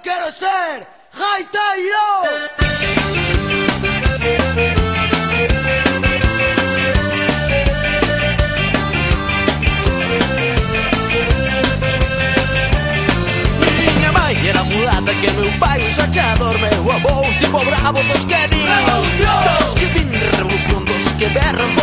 quero ser gaiteiro. Era mulata que meu pai un sachador. Meu avó un tipo bravo dos que din, dos que din revolución, dos que berran